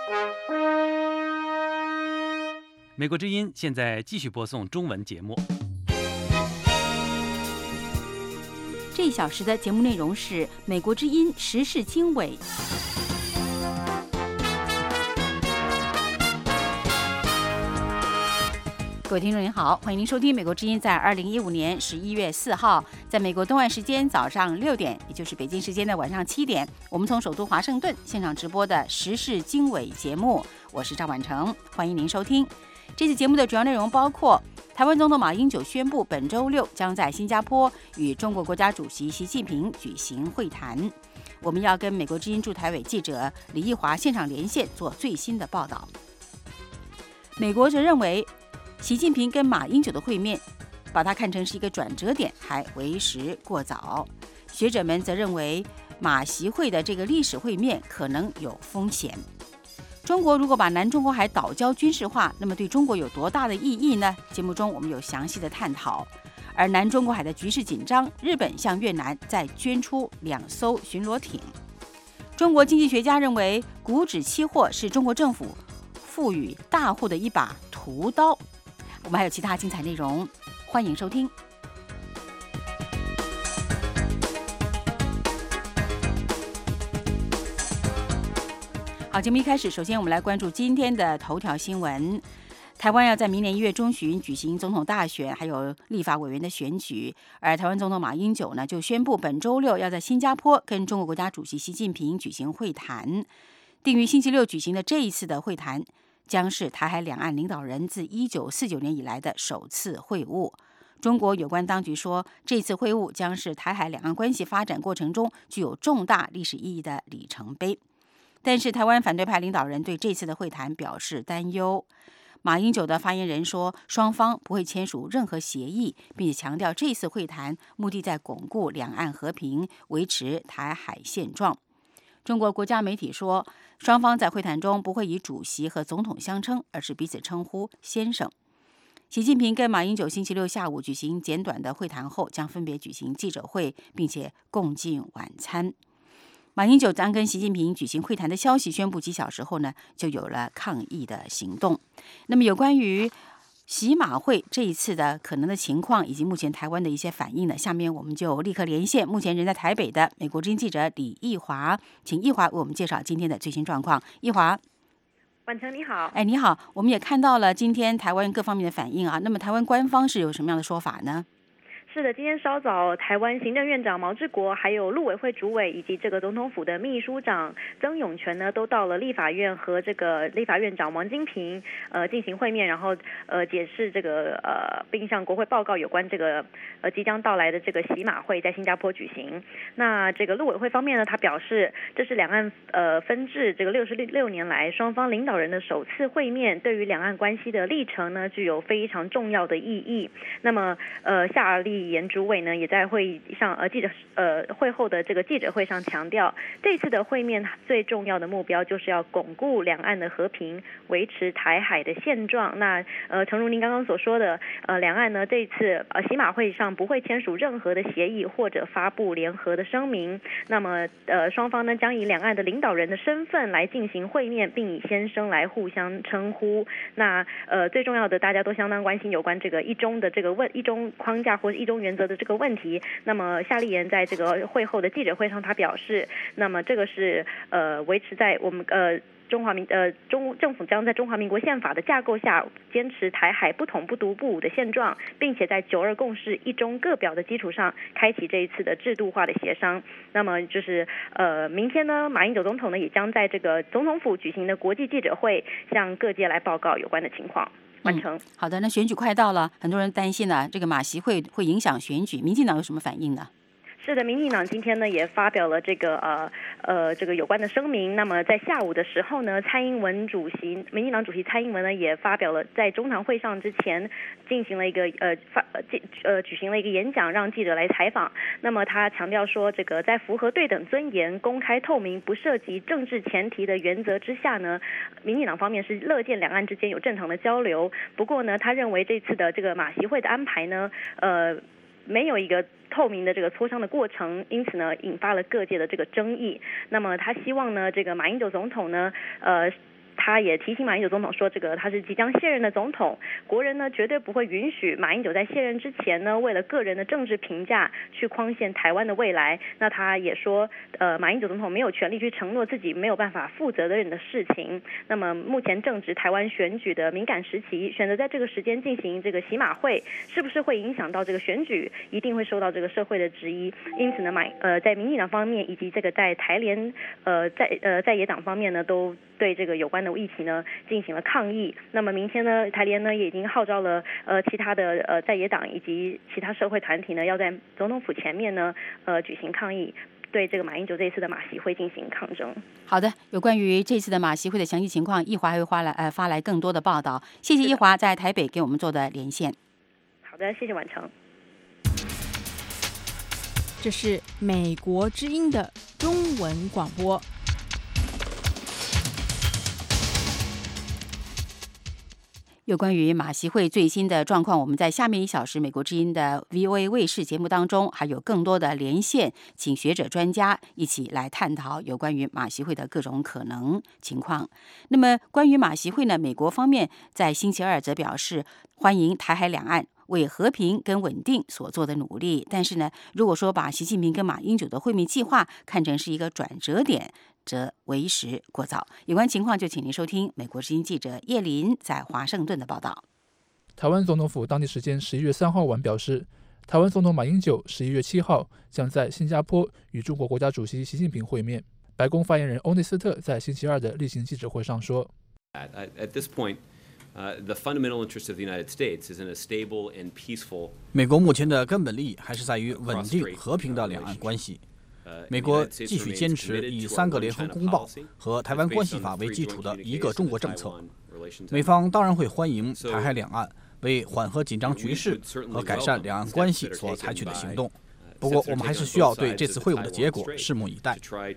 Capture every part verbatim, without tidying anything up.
美国之音现在继续播送中文节目。 这一小时的节目内容是美国之音时事经纬。各位听众您好，欢迎您收听美国之音在二零一五年十一月四号，在美国东岸时间早上六点，也就是北京时间的晚上七点，我们从首都华盛顿现场直播的时事经纬节目，我是赵婉成，欢迎您收听。这期节目的主要内容包括台湾总统马英九宣布本周六将在新加坡与中国国家主席习近平举行会谈，我们要跟美国之音驻台北记者李义华现场连线做最新的报道。美国则认为习近平跟马英九的会面，把它看成是一个转折点，还为时过早。学者们则认为马习会的这个历史会面可能有风险。中国如果把南中国海岛礁军事化，那么对中国有多大的意义呢？节目中我们有详细的探讨。而南中国海的局势紧张，日本向越南再捐出两艘巡逻艇。中国经济学家认为股指期货是中国政府赋予大户的一把屠刀。我们还有其他精彩内容，欢迎收听。好，节目一开始，首先我们来关注今天的头条新闻。台湾要在明年一月中旬举行总统大选，还有立法委员的选举。而台湾总统马英九呢，就宣布本周六要在新加坡跟中国国家主席习近平举行会谈。定于星期六举行的这一次的会谈，将是台海两岸领导人自一九四九年以来的首次会晤。中国有关当局说，这次会晤将是台海两岸关系发展过程中具有重大历史意义的里程碑。但是台湾反对派领导人对这次的会谈表示担忧。马英九的发言人说，双方不会签署任何协议，并且强调这次会谈目的在巩固两岸和平，维持台海现状。中国国家媒体说，双方在会谈中不会以主席和总统相称，而是彼此称呼先生。习近平跟马英九星期六下午举行简短的会谈后，将分别举行记者会，并且共进晚餐。马英九将跟习近平举行会谈的消息宣布几小时后呢，就有了抗议的行动。那么有关于习马会这一次的可能的情况，以及目前台湾的一些反应呢，下面我们就立刻连线目前人在台北的美国之音记者李义华，请义华为我们介绍今天的最新状况。义华， 婉成你好。 哎，你好，我们也看到了今天台湾各方面的反应啊，那么台湾官方是有什么样的说法呢？ 是的，今天稍早，台湾行政院长毛治国，还有陆委会主委以及这个总统府的秘书长曾永权呢，都到了立法院和这个立法院长王金平呃进行会面，然后呃解释这个呃，并向国会报告有关这个呃即将到来的这个习马会在新加坡举行。那这个陆委会方面呢，他表示这是两岸呃分治这个六十六年来双方领导人的首次会面，对于两岸关系的历程呢，具有非常重要的意义。那么呃夏立言主委呢，也在会议上呃记者呃会后的这个记者会上强调，这次的会面最重要的目标就是要巩固两岸的和平，维持台海的现状。那呃诚如您刚刚所说的，呃两岸呢这次呃习马会上不会签署任何的协议或者发布联合的声明。那么呃双方呢将以两岸的领导人的身份来进行会面，并以先生来互相称呼。那呃最重要的，大家都相当关心有关这个一中的这个问一中框架或者一中原则的这个问题。那么夏立言在这个会后的记者会上，他表示，那么这个是呃维持在我们呃中华民呃中政府将在中华民国宪法的架构下，坚持台海不统不独不武的现状，并且在九二共识一中各表的基础上，开启这一次的制度化的协商。那么就是呃明天呢，马英九总统呢也将在这个总统府举行的国际记者会，向各界来报告有关的情况。完成、嗯。 好的，那选举快到了，很多人担心呢，这个马习会会影响选举，民进党有什么反应呢？ 是的，民进党今天呢也发表了这个呃呃这个有关的声明。那么在下午的时候呢，蔡英文主席，民进党主席蔡英文呢也发表了在中常会上之前进行了一个呃发呃举行了一个演讲，让记者来采访。那么他强调说，这个在符合对等尊严、公开透明、不涉及政治前提的原则之下呢，民进党方面是乐见两岸之间有正常的交流。不过呢，他认为这次的这个马习会的安排呢，呃。没有一个透明的这个磋商的过程，因此呢，引发了各界的这个争议。那么他希望呢，这个马英九总统呢，呃。他他也提醒马英九总统说，这个他是即将卸任的总统，国人呢绝对不会允许马英九在卸任之前呢，为了个人的政治评价去框限台湾的未来。那他也说，呃，马英九总统没有权利去承诺自己没有办法负责任的事情。那么目前正值台湾选举的敏感时期，选择在这个时间进行这个洗马会，是不是会影响到这个选举，一定会受到这个社会的质疑。因此呢，马呃在民进党方面以及这个在台联呃在呃在野党方面呢，都对这个有关的议题呢进行了抗议。那么明天呢，台联呢也已经号召了呃其他的呃在野党以及其他社会团体呢，要在总统府前面呢呃举行抗议，对这个马英九这一次的马习会进行抗争。 好的，有关于这次的马习会的详细情况，易华还会发来呃发来更多的报道。谢谢易华在台北给我们做的连线。 好的，谢谢婉成。 这是美国之音的中文广播。 有关于马习会最新的状况，我们在下面一小时美国之音的 V O A 卫视节目当中还有更多的连线，请学者专家一起来探讨有关于马习会的各种可能情况。那么关于马习会呢，美国方面在星期二则表示欢迎台海两岸为和平跟稳定所做的努力，但是呢，如果说把习近平跟马英九的会面计划看成是一个转折点，则为时过早。有关情况就请您收听美国之音记者叶林在华盛顿的报道。 台湾总统府当地时间十一月三号晚表示，台湾总统马英九十一月七号将在新加坡与中国国家主席习近平会面。白宫发言人欧内斯特在星期二的例行记者会上说 At, at this point,Uh, the fundamental interest of the United States is in a stable and peaceful. 美国目前的根本利益还是在于稳定和平的两岸关系。美国继续坚持以三个联合公报和台湾关系法为基础的一个中国政策。美方当然会欢迎台海两岸为缓和紧张局势和改善两岸关系所采取的行动。不过，我们还是需要对这次会晤的结果拭目以待。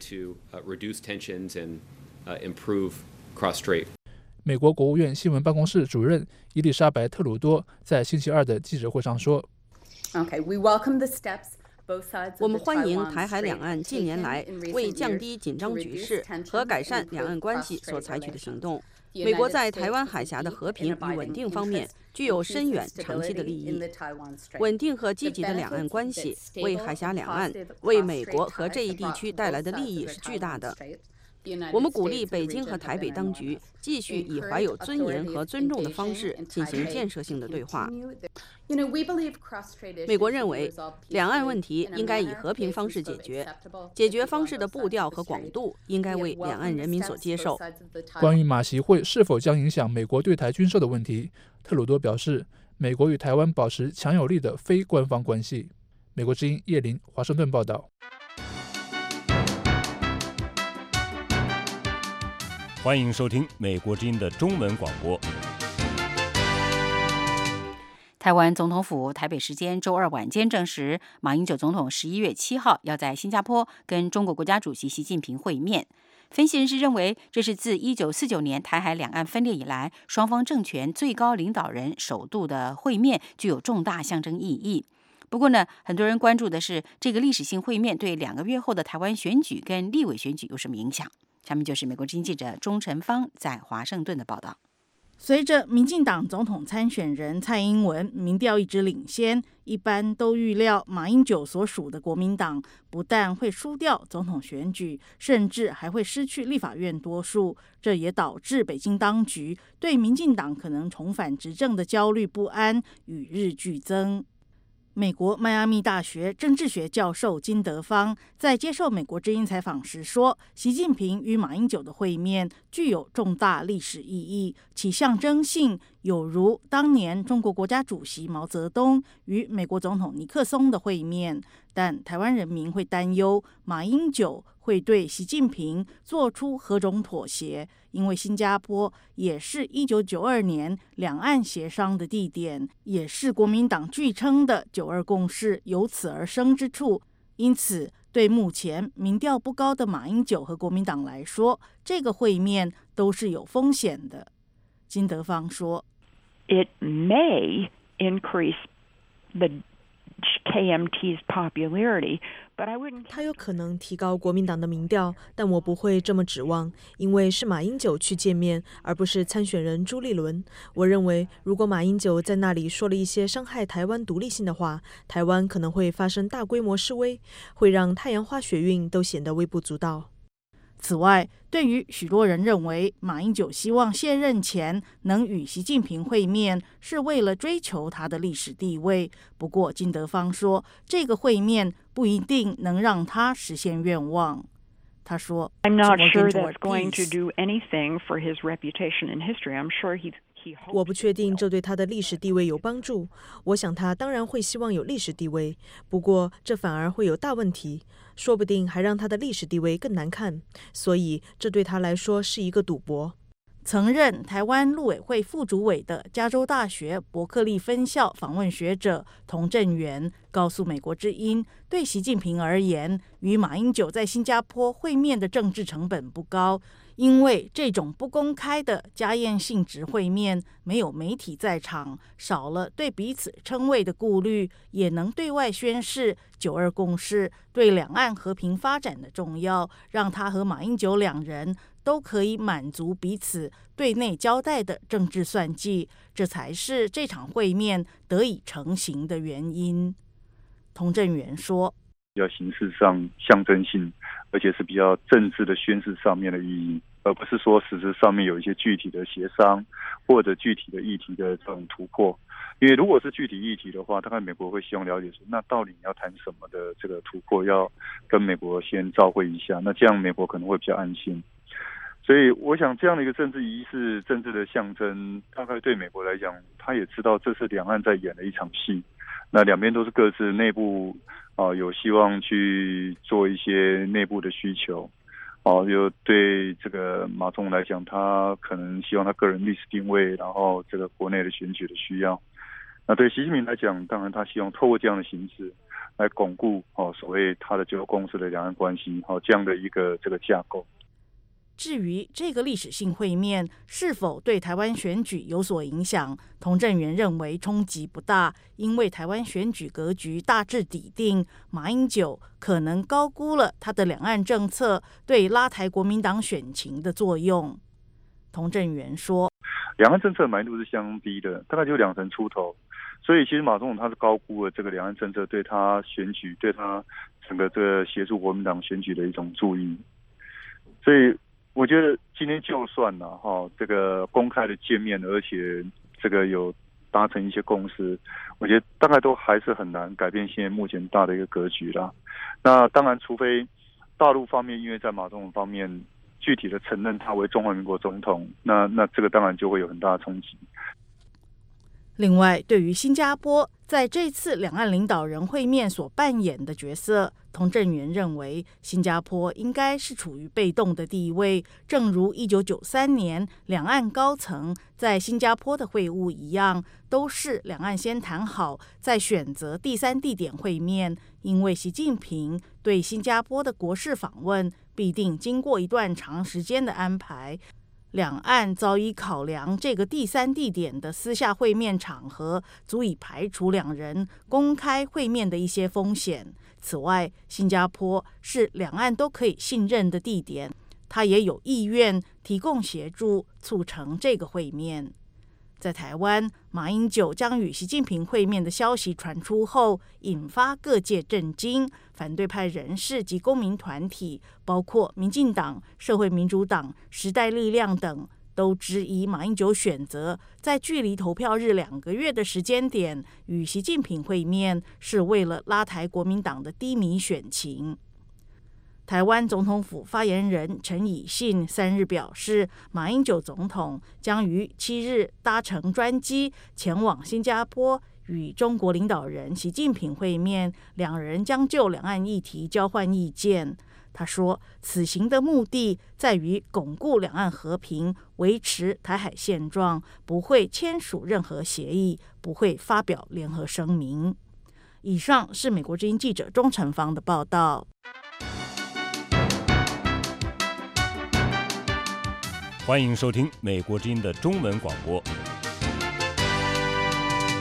美国国务院新闻办公室主任伊丽莎白·特鲁多在星期二的记者会上说 Okay, we welcome the steps. 我们欢迎台海两岸近年来为降低紧张局势和改善两岸关系所采取的行动。美国在台湾海峡的和平与稳定方面具有深远长期的利益。稳定和积极的两岸关系为海峡两岸、为美国和这一地区带来的利益是巨大的。我们鼓励北京和台北当局继续以怀有尊严和尊重的方式进行建设性的对话。美国认为，两岸问题应该以和平方式解决，解决方式的步调和广度应该为两岸人民所接受。 关于马习会是否将影响美国对台军售的问题，特鲁多表示，美国与台湾保持强有力的非官方关系。美国之音叶林，华盛顿报道。 欢迎收听美国之音的中文广播。 台湾总统府台北时间周二晚间证实，马英九总统十一月七号要在新加坡跟中国国家主席习近平会面。分析人士认为，这是自一九四九年台海两岸分裂以来，双方政权最高领导人首度的会面，具有重大象征意义。不过呢，很多人关注的是这个历史性会面对两个月后的台湾选举跟立委选举有什么影响。下面就是美国之音记者钟晨芳在华盛顿的报道。 随着民进党总统参选人蔡英文民调一直领先，一般都预料马英九所属的国民党不但会输掉总统选举，甚至还会失去立法院多数。这也导致北京当局对民进党可能重返执政的焦虑不安与日俱增。美国迈阿密大学政治学教授金德芳在接受美国之音采访时说，习近平与马英九的会面具有重大历史意义，其象征性有如当年中国国家主席毛泽东与美国总统尼克松的会面。但台湾人民会担忧马英九会对习近平做出何种妥协，因为新加坡也是一九九二年两岸协商的地点，也是国民党据称的九二共识由此而生之处。因此，对目前民调不高的马英九和国民党来说，这个会面都是有风险的。金德芳说 It may increase the K M T's popularity, 他有可能提高国民党的民调，但我不会这么指望，因为是马英九去见面，而不是参选人朱立伦。我认为，如果马英九在那里说了一些伤害台湾独立性的话，台湾可能会发生大规模示威，会让太阳花学运都显得微不足道。 此外，对于许多人认为马英九希望卸任前能与习近平会面，是为了追求他的历史地位。不过金德芳说，这个会面不一定能让他实现愿望。他说 I'm not sure that's going to do anything for his reputation in history. I'm sure he's 我不确定这对他的历史地位有帮助。我想他当然会希望有历史地位，不过这反而会有大问题，说不定还让他的历史地位更难看。所以这对他来说是一个赌博。 曾任台湾陆委会副主委的加州大学伯克利分校访问学者童振源告诉美国之音，对习近平而言，与马英九在新加坡会面的政治成本不高，因为这种不公开的家宴性质会面，没有媒体在场，少了对彼此称谓的顾虑，也能对外宣示九二共识对两岸和平发展的重要，让他和马英九两人都可以满足彼此对内交代的政治算计，这才是这场会面得以成型的原因。童振源说， 比较形式上象征性，而且是比较政治的宣示上面的意义，而不是说实质上面有一些具体的协商或者具体的议题的这种突破。因为如果是具体议题的话，大概美国会希望了解说，那到底你要谈什么的这个突破，要跟美国先照会一下，那这样美国可能会比较安心。所以我想这样的一个政治仪式、政治的象征，大概对美国来讲，他也知道这是两岸在演的一场戏。那两边都是各自内部啊、呃、有希望去做一些内部的需求，哦、呃，有对这个马总来讲，他可能希望他个人历史定位，然后这个国内的选举的需要。那对习近平来讲，当然他希望透过这样的形式来巩固哦所谓他的九二共识的两岸关系，哦这样的一个这个架构。 至于这个历史性会面是否对台湾选举有所影响，童振源认为冲击不大，因为台湾选举格局大致底定，马英九可能高估了他的两岸政策对拉抬国民党选情的作用。童振源说， 两岸政策满意度是相当低的，大概就两成出头，所以其实马总统他是高估了这个两岸政策对他选举、对他整个这个协助国民党选举的一种注意。所以我觉得今天就算了哈，这个公开的见面，而且这个有达成一些共识，我觉得大概都还是很难改变现在目前大的一个格局啦。那当然，除非大陆方面因为在马总统方面具体的承认他为中华民国总统，那那这个当然就会有很大的冲击。 另外，对于新加坡在这次两岸领导人会面所扮演的角色，童振源认为，新加坡应该是处于被动的地位，正如一九九三年两岸高层在新加坡的会晤一样，都是两岸先谈好，再选择第三地点会面。因为习近平对新加坡的国事访问，必定经过一段长时间的安排。两岸早已考量这个第三地点的私下会面场合，足以排除两人公开会面的一些风险。此外，新加坡是两岸都可以信任的地点，他也有意愿提供协助，促成这个会面。在台湾，马英九将与习近平会面的消息传出后，引发各界震惊。反对派人士及公民团体，包括民进党、社会民主党、时代力量等，都质疑马英九选择在距离投票日两个月的时间点与习近平会面，是为了拉抬国民党的低迷选情。台湾总统府发言人陈以信三日表示，马英九总统将于七日搭乘专机前往新加坡，与中国领导人习近平会面，两人将就两岸议题交换意见。他说，此行的目的在于巩固两岸和平，维持台海现状，不会签署任何协议，不会发表联合声明。以上是美国之音记者钟成芳的报道。 欢迎收听美国之音的中文广播。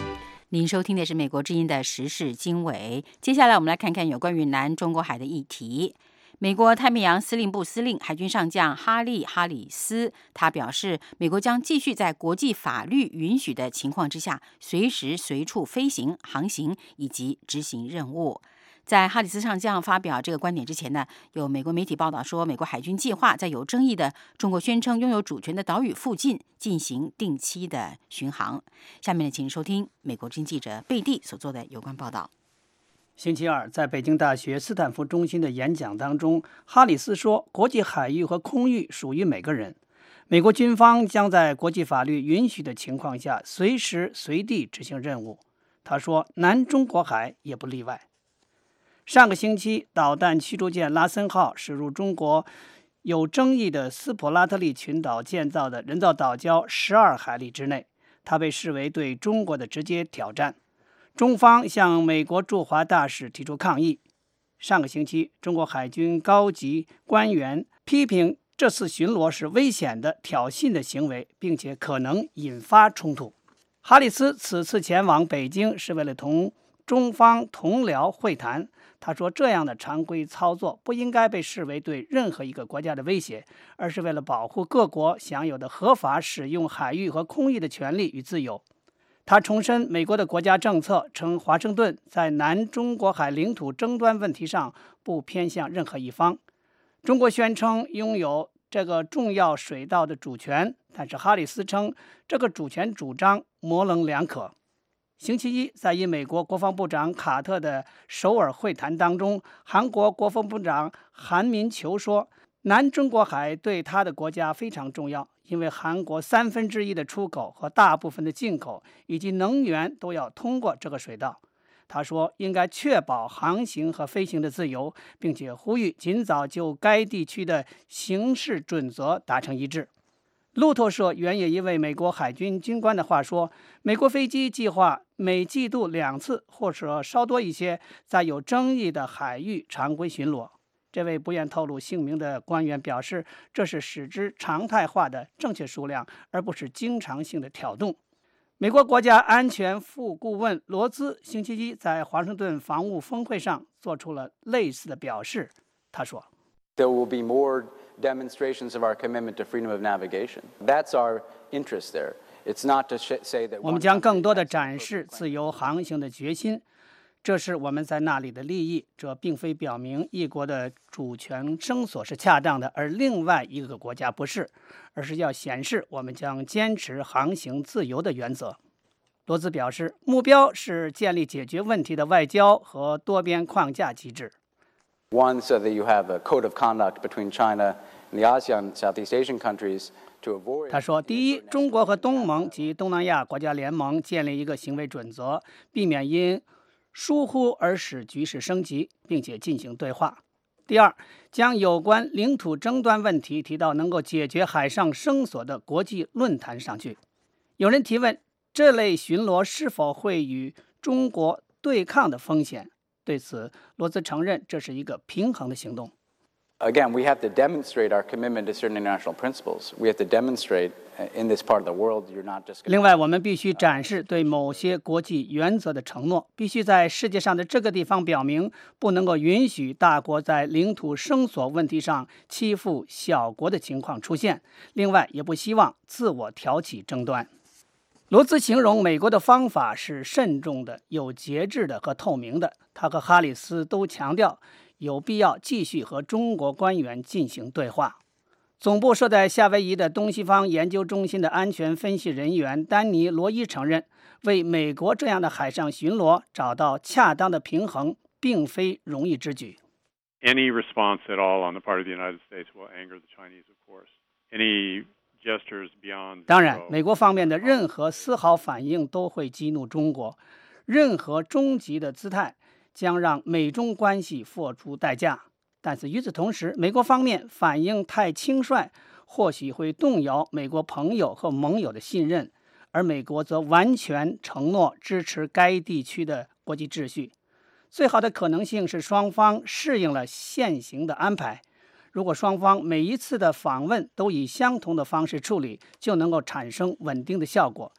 您收听的是美国之音的时事经纬，接下来我们来看看有关于南中国海的议题。美国太平洋司令部司令海军上将哈利·哈里斯，他表示，美国将继续在国际法律允许的情况之下，随时随处飞行、航行以及执行任务。在哈里斯上将发表这个观点之前呢，有美国媒体报道说，美国海军计划在有争议的中国宣称拥有主权的岛屿附近进行定期的巡航。下面呢，请收听美国之音记者贝蒂所做的有关报道。 星期二，在北京大学斯坦福中心的演讲当中，哈里斯说，国际海域和空域属于每个人，美国军方将在国际法律允许的情况下，随时随地执行任务。他说，南中国海也不例外。上个星期，导弹驱逐舰拉森号驶入中国有争议的斯普拉特利群岛建造的人造岛礁十二海里之内，它被视为对中国的直接挑战。中方向美国驻华大使提出抗议。上个星期，中国海军高级官员批评这次巡逻是危险的、挑衅的行为，并且可能引发冲突。哈里斯此次前往北京是为了同中方同僚会谈。他说，这样的常规操作不应该被视为对任何一个国家的威胁，而是为了保护各国享有的合法使用海域和空域的权利与自由。他重申美国的国家政策，称华盛顿在南中国海领土争端问题上不偏向任何一方。中国宣称拥有这个重要水道的主权，但是哈里斯称这个主权主张模棱两可。星期一，在与美国国防部长卡特的首尔会谈当中，韩国国防部长韩民求说，南中国海对他的国家非常重要，因为韩国三分之一的出口和大部分的进口以及能源都要通过这个水道。他说，应该确保航行和飞行的自由，并且呼吁尽早就该地区的行事准则达成一致。路透社援引一位美国海军军官的话说，美国飞机计划每季度两次或者稍多一些在有争议的海域常规巡逻。这位不愿透露姓名的官员表示，这是使之常态化的正确数量，而不是经常性的挑动。美国国家安全副顾问罗兹星期一在华盛顿防务峰会上做出了类似的表示。他说， There will be more demonstrations of our commitment to freedom of navigation. That's our interest there. It's not to say that 我们将更多的展示自由航行的决心，这是我们在那里的利益。这并非表明一国的主权声索是恰当的，而另外一个国家不是，而是要显示我们将坚持航行自由的原则。罗兹表示，目标是建立解决问题的外交和多边框架机制。 One, so that you have a code of conduct between China and the ASEAN, Southeast Asian countries to avoid. 他说，第一，中国和东盟及东南亚国家联盟建立一个行为准则，避免因疏忽而使局势升级，并且进行对话。第二，将有关领土争端问题提到能够解决海上声索的国际论坛上去。有人提问，这类巡逻是否会与中国对抗的风险？对此，罗兹承认这是一个平衡的行动。 Again, we have to demonstrate our commitment to certain international principles. We have to demonstrate in this part of the world you're not just. 另外，我们必须展示对某些国际原则的承诺，必须在世界上的这个地方表明，不能够允许大国在领土声索问题上欺负小国的情况出现。另外，也不希望自我挑起争端。罗兹形容美国的方法是慎重的、有节制的和透明的。他和哈里斯都强调有必要继续和中国官员进行对话。总部设在夏威夷的东西方研究中心的安全分析人员丹尼·罗伊承认，为美国这样的海上巡逻找到恰当的平衡并非容易之举。 Any response at all on the part of the United States will anger the Chinese, of course. Any 当然，美国方面的任何丝毫反应都会激怒中国，任何终极的姿态将让美中关系付出代价。但是与此同时，美国方面反应太轻率，或许会动摇美国朋友和盟友的信任，而美国则完全承诺支持该地区的国际秩序。最好的可能性是双方适应了现行的安排。如果双方每一次的访问都以相同的方式处理，就能够产生稳定的效果。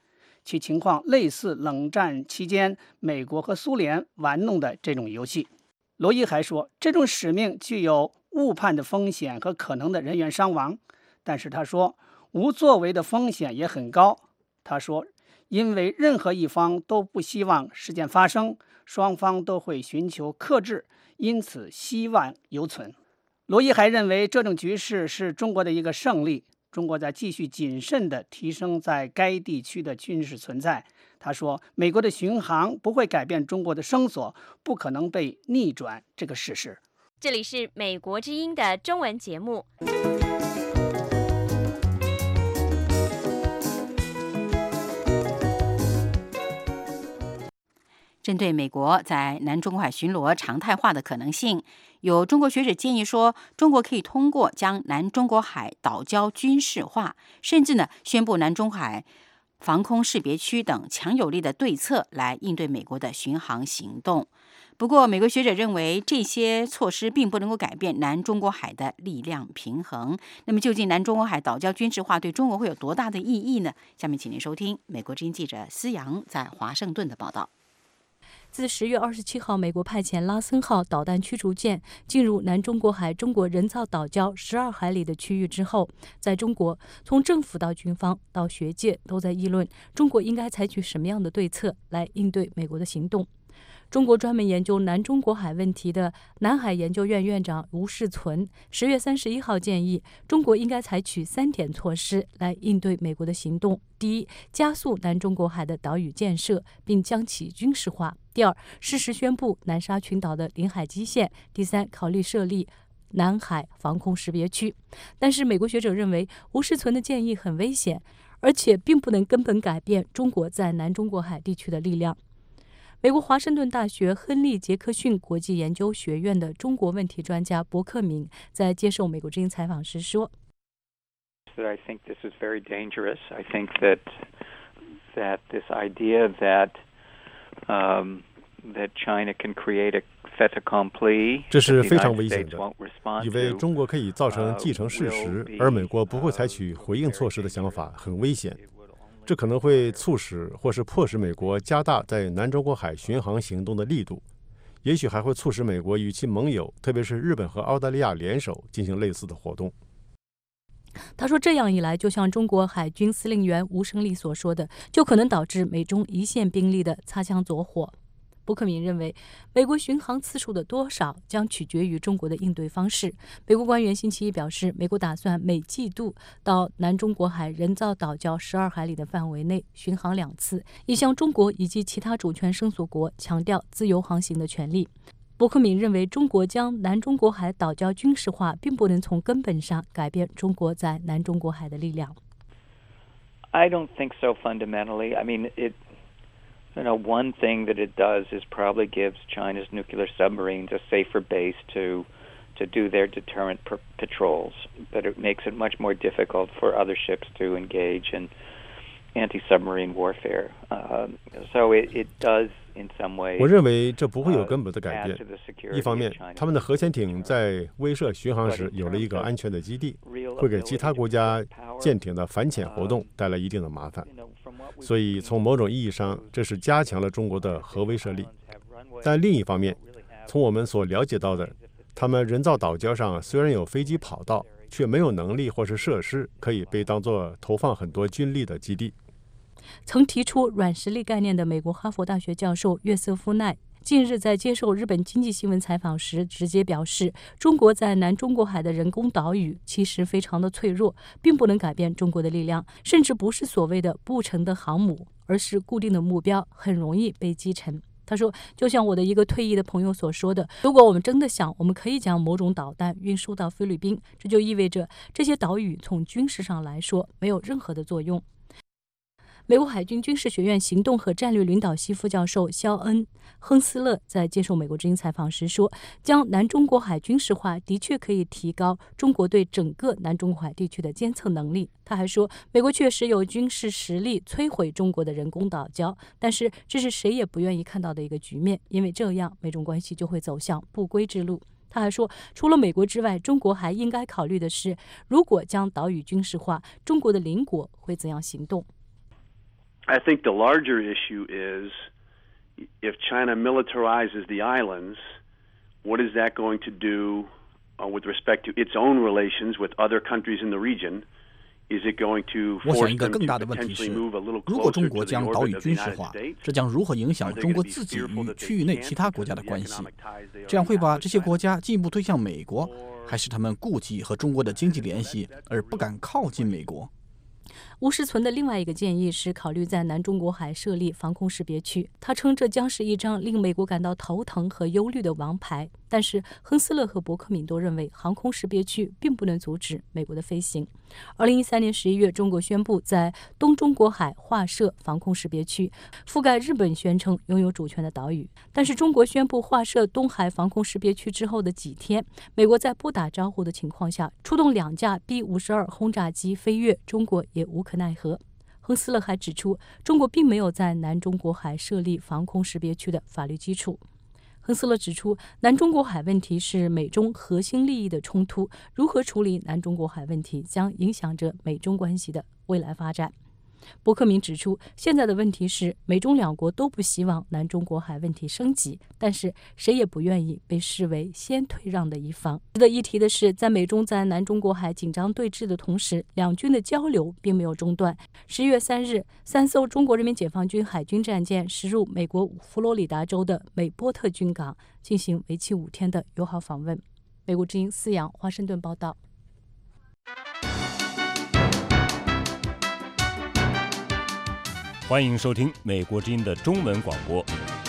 其情况类似冷战期间美国和苏联玩弄的这种游戏。罗伊还说，这种使命具有误判的风险和可能的人员伤亡，但是他说无作为的风险也很高。他说，因为任何一方都不希望事件发生，双方都会寻求克制，因此希望犹存。罗伊还认为，这种局势是中国的一个胜利，中国在继续谨慎地提升在该地区的军事存在。他说，美国的巡航不会改变中国的声索，不可能被逆转这个事实。 这里是美国之音的中文节目。 针对美国在南中国海巡逻常态化的可能性，有中国学者建议说，中国可以通过将南中国海岛礁军事化，甚至呢宣布南中海防空识别区等强有力的对策来应对美国的巡航行动。不过，美国学者认为这些措施并不能够改变南中国海的力量平衡。那么，究竟南中国海岛礁军事化对中国会有多大的意义呢？下面请您收听美国之音记者思阳在华盛顿的报道。 自十月二十七号，美国派遣拉森号导弹驱逐舰进入南中国海中国人造岛礁十二海里的区域之后，在中国，从政府到军方到学界都在议论中国应该采取什么样的对策来应对美国的行动。中国专门研究南中国海问题的南海研究院院长吴世存十月三十一号建议，中国应该采取三点措施来应对美国的行动：第一，加速南中国海的岛屿建设，并将其军事化；第二，适时宣布南沙群岛的领海基线；第三，考虑设立南海防空识别区。但是，美国学者认为吴世存的建议很危险，而且并不能根本改变中国在南中国海地区的力量。美国华盛顿大学亨利·杰克逊国际研究学院的中国问题专家伯克敏在接受美国之音采访时说 I think this is very dangerous. I think that that this idea that um, that China can create a fait accompli 这是非常危险的，以为中国可以造成既成事实，而美国不会采取回应措施的想法很危险。这可能会促使或是迫使美国加大在南中国海巡航行动的力度，也许还会促使美国与其盟友，特别是日本和澳大利亚联手进行类似的活动。 他说，这样一来，就像中国海军司令员吴胜利所说的，就可能导致美中一线兵力的擦枪走火。伯克敏认为，美国巡航次数的多少将取决于中国的应对方式。美国官员星期一表示，美国打算每季度到南中国海人造岛礁十二海里的范围内巡航两次，以向中国以及其他主权声索国强调自由航行的权利。伯克敏认为，中国将南中国海岛礁军事化，并不能从根本上改变中国在南中国海的力量。 I don't think so fundamentally. I mean, it.You know, one thing that it does is probably gives China's nuclear submarines a safer base to to do their deterrent per- patrols, but it makes it much more difficult for other ships to engage in anti-submarine warfare. Uh, so it, it does, in some ways, 我认为这不会有根本的改变。一方面，他们的核潜艇在威慑巡航时有了一个安全的基地，会给其他国家舰艇的反潜活动带来一定的麻烦。所以从某种意义上，这是加强了中国的核威慑力。但另一方面，从我们所了解到的，他们人造岛礁上虽然有飞机跑道，却没有能力或是设施可以被当作投放很多军力的基地。 曾提出软实力概念的美国哈佛大学教授约瑟夫奈近日在接受日本经济新闻采访时直接表示，中国在南中国海的人工岛屿其实非常的脆弱，并不能改变中国的力量，甚至不是所谓的不成的航母，而是固定的目标，很容易被击沉。他说，就像我的一个退役的朋友所说的，如果我们真的想，我们可以将某种导弹运输到菲律宾，这就意味着这些岛屿从军事上来说没有任何的作用。美国海军军事学院行动和战略领导系副教授肖恩·亨斯勒在接受美国之音采访时说，将南中国海军事化的确可以提高中国对整个南中国海地区的监测能力。他还说，美国确实有军事实力摧毁中国的人工岛礁，但是这是谁也不愿意看到的一个局面，因为这样美中关系就会走向不归之路。他还说，除了美国之外，中国还应该考虑的是，如果将岛屿军事化，中国的邻国会怎样行动。 I think the larger issue is if China militarizes the islands, what is that going to do uh, with respect to its own relations with other countries in the region? Is it going to 我想 force 一个 them 更 to 大的问题 potentially 是， move a little 如果中 closer 国 to the 将岛 orbit 屿 of the 军事 United 化， States? 这将如何影响中国自己与区域内其他国家的关系？这样会把这些国家进一步推向美国，还是他们顾忌和中国的经济联系而不敢靠近美国？ 吴世存的另外一个建议是考虑在南中国海设立防空识别区，他称这将是一张令美国感到头疼和忧虑的王牌。但是亨斯勒和伯克敏都认为航空识别区并不能阻止美国的飞行。二零一三年十一月，中国宣布在东中国海划设防空识别区，覆盖日本宣称拥有主权的岛屿。但是中国宣布划设东海防空识别区之后的几天，美国在不打招呼的情况下出动两架 B 五十二 轰炸机飞越，中国也无可奈何。亨斯勒还指出，中国并没有在南中国海设立防空识别区的法律基础。亨斯勒指出，南中国海问题是美中核心利益的冲突，如何处理南中国海问题将影响着美中关系的未来发展。伯克敏指出，现在的问题是美中两国都不希望南中国海问题升级，但是谁也不愿意被视为先退让的一方。值得一提的是，在美中在南中国海紧张对峙的同时，两军的交流并没有中断。十一月三日，三艘中国人民解放军海军战舰驶入美国佛罗里达州的美波特军港，进行为期五天的友好访问。美国之音思阳华盛顿报道。 欢迎收听美国之音的中文广播。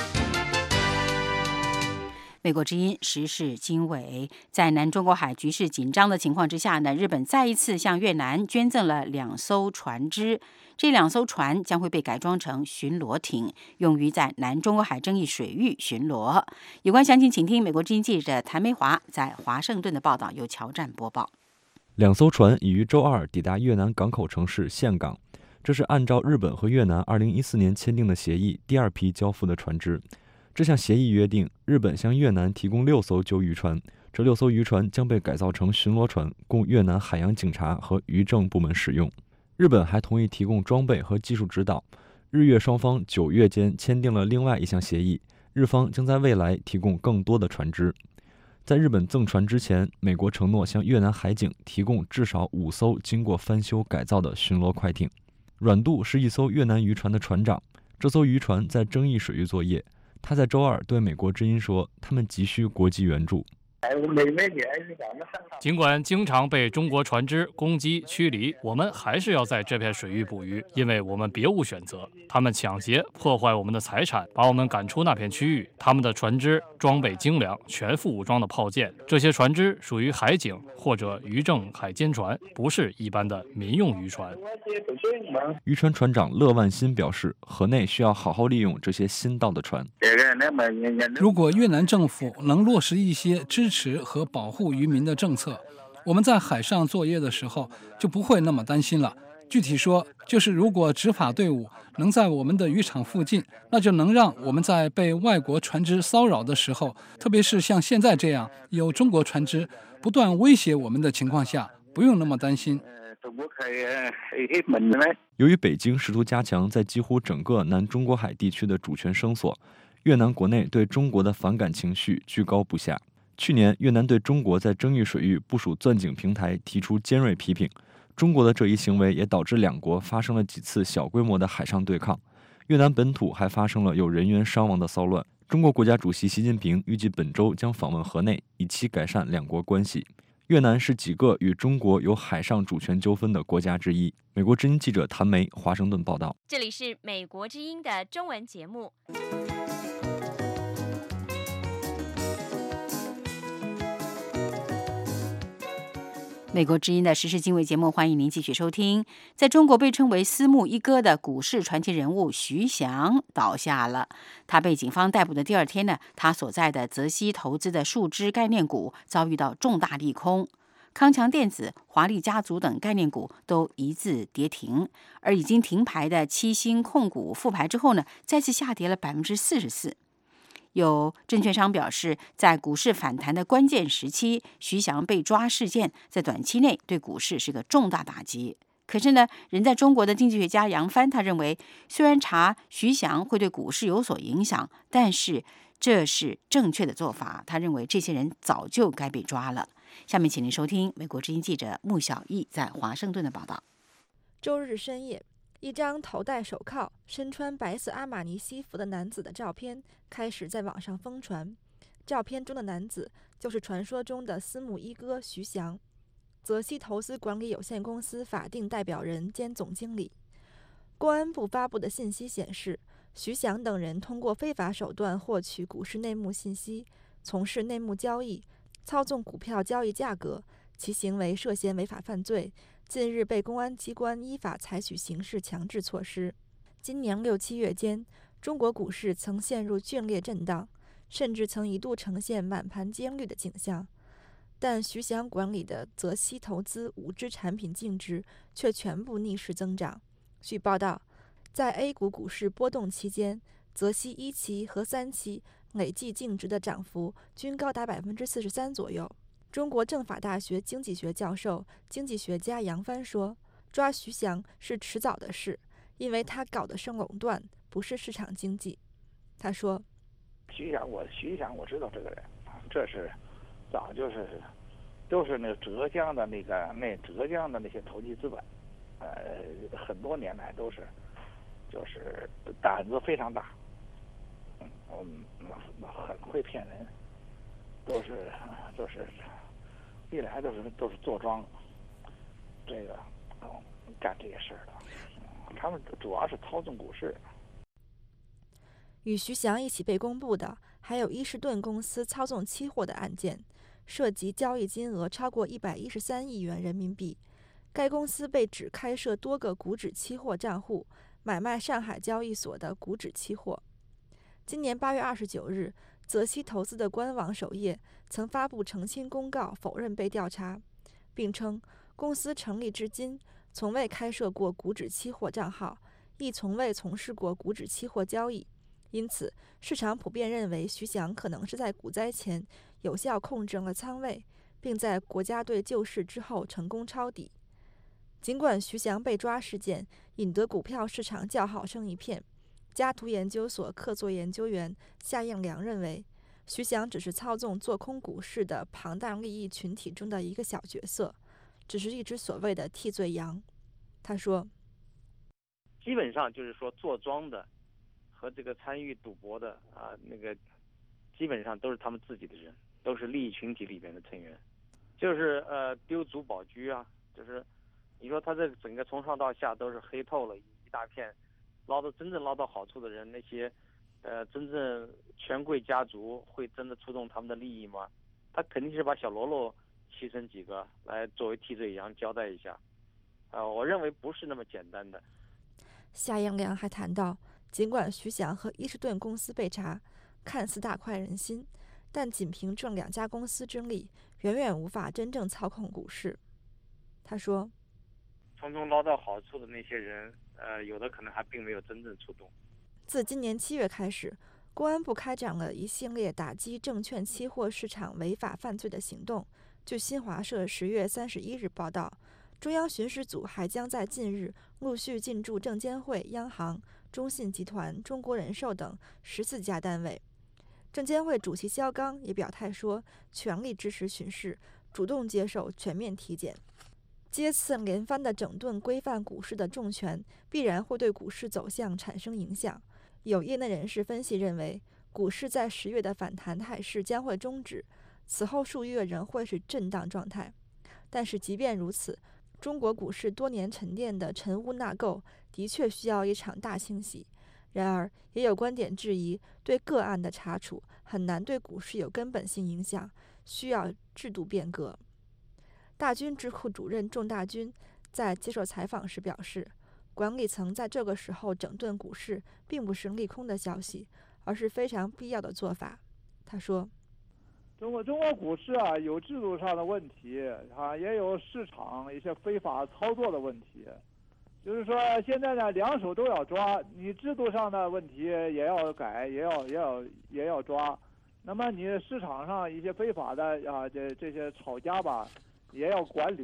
美国之音时事经纬，在南中国海局势紧张的情况之下呢，日本再一次向越南捐赠了两艘船只。这两艘船将会被改装成巡逻艇，用于在南中国海争议水域巡逻。有关详情，请听美国之音记者谭梅华在华盛顿的报道，由乔战播报。 两艘船已于周二抵达越南港口城市岘港。这是按照日本和越南二零一四年签订的协议第二批交付的船只。这项协议约定，日本向越南提供六艘救渔船，这六艘渔船将被改造成巡逻船，供越南海洋警察和渔政部门使用。日本还同意提供装备和技术指导。日越双方九月间签订了另外一项协议，日方将在未来提供更多的船只。在日本赠船之前，美国承诺向越南海警提供至少五艘经过翻修改造的巡逻快艇。阮度是一艘越南渔船的船长，这艘渔船在争议水域作业。他在周二对美国之音说，他们急需国际援助。 尽管经常被中国船只攻击驱离，我们还是要在这片水域捕鱼，因为我们别无选择。他们抢劫、破坏我们的财产，把我们赶出那片区域。他们的船只装备精良，全副武装的炮舰。这些船只属于海警或者渔政海监船，不是一般的民用渔船。 渔船船长乐万新表示，河内需要好好利用这些新到的船。 如果越南政府能落实一些支持和保护渔民的政策，我们在海上作业的时候就不会那么担心了。具体说，就是如果执法队伍能在我们的渔场附近，那就能让我们在被外国船只骚扰的时候，特别是像现在这样有中国船只不断威胁我们的情况下，不用那么担心。 由于北京试图加强在几乎整个南中国海地区的主权声索，越南国内对中国的反感情绪居高不下。去年，越南对中国在争议水域部署钻井平台提出尖锐批评。中国的这一行为也导致两国发生了几次小规模的海上对抗。越南本土还发生了有人员伤亡的骚乱。中国国家主席习近平预计本周将访问河内，以期改善两国关系。越南是几个与中国有海上主权纠纷的国家之一。美国之音记者谭梅华盛顿报道。 这里是美国之音的中文节目。 美国之音的时事经纬节目，欢迎您继续收听。在中国被称为私募一哥的股市传奇人物徐翔倒下了。他被警方逮捕的第二天呢，他所在的泽熙投资的数只概念股遭遇到重大利空，康强电子、华丽家族等概念股都一字跌停，而已经停牌的七星控股复牌之后呢，再次下跌了百分之四十四。有证券商表示，在股市反弹的关键时期，徐翔被抓事件在短期内对股市是个重大打击。 可是呢，人在中国的经济学家杨帆他认为，虽然查徐翔会对股市有所影响，但是这是正确的做法。他认为这些人早就该被抓了。下面请您收听美国之音记者穆小艺在华盛顿的报道。 周日深夜，一张头戴手铐、身穿白色阿玛尼西服的男子的照片开始在网上疯传。照片中的男子就是传说中的私募一哥徐翔，泽熙投资管理有限公司法定代表人兼总经理。公安部发布的信息显示，徐翔等人通过非法手段获取股市内幕信息，从事内幕交易，操纵股票交易价格，其行为涉嫌违法犯罪。近日被公安机关依法采取刑事强制措施。今年六七月间，中国股市曾陷入剧烈震荡，甚至曾一度呈现满盘皆绿的景象。但徐翔管理的泽熙投资五只产品净值却全部逆势增长。据报道，在 A 股股市波动期间，泽熙一期和三期累计净值的涨幅均高达百分之四十三左右。中国政法大学经济学教授、经济学家杨帆说：“抓徐翔是迟早的事，因为他搞的是垄断，不是市场经济。”他说：“ 徐翔，我徐翔我知道这个人，这是早就是都是那个浙江的那个那浙江的那些投机资本，呃，很多年来都是就是胆子非常大，嗯嗯，很会骗人，都是都是。”一来都是都是坐庄，这个、嗯、干这些事儿的，他们主要是操纵股市。 与徐翔一起被公布的还有伊士顿公司操纵期货的案件，涉及交易金额超过一百一十三亿元人民币。该公司被指开设多个股指期货账户，买卖上海交易所的股指期货。今年八月二十九日，泽熙投资的官网首页曾发布澄清公告，否认被调查，并称公司成立至今从未开设过股指期货账号，亦从未从事过股指期货交易。因此，市场普遍认为徐翔可能是在股灾前有效控制了仓位，并在国家队救市之后成功抄底。尽管徐翔被抓事件引得股票市场叫好声一片，嘉图研究所客座研究员夏应良认为，徐翔只是操纵做空股市的庞大利益群体中的一个小角色，只是一只所谓的替罪羊。他说：“ 基本上就是说，做庄的和这个参与赌博的啊，那个基本上都是他们自己的人，都是利益群体里面的成员，就是呃丢卒保车啊，就是你说他这整个从上到下都是黑透了一大片。”捞到真正捞到好处的人，那些，呃，真正权贵家族会真的触动他们的利益吗？他肯定是把小喽啰牺牲几个来作为替罪羊交代一下，啊、呃，我认为不是那么简单的。 夏应良还谈到，尽管徐翔和伊士顿公司被查，看似大快人心，但仅凭这两家公司之力，远远无法真正操控股市。他说：“ 从中捞到好处的那些人。”呃，有的可能还并没有真正出动。 自今年七月开始，公安部开展了一系列打击证券期货市场违法犯罪的行动。据新华社十月三十一日报道，中央巡视组还将在近日陆续进驻证监会、央行、中信集团、中国人寿等十四家单位。证监会主席肖钢也表态说，全力支持巡视，主动接受全面体检。接次连番的整顿规范股市的重拳，必然会对股市走向产生影响。有业内人士分析认为，股市在十月的反弹态势将会终止，此后数月仍会是震荡状态。但是即便如此，中国股市多年沉淀的陈污纳垢的确需要一场大清洗。然而，也有观点质疑，对个案的查处很难对股市有根本性影响，需要制度变革。大军智库主任仲大军在接受采访时表示，管理层在这个时候整顿股市并不是利空的消息，而是非常必要的做法。他说：“ 中国中国股市啊，有制度上的问题啊，也有市场一些非法操作的问题。就是说，现在呢，两手都要抓，你制度上的问题也要改，也要也要也要抓。那么你市场上一些非法的啊，这这些炒家吧。”也要管理，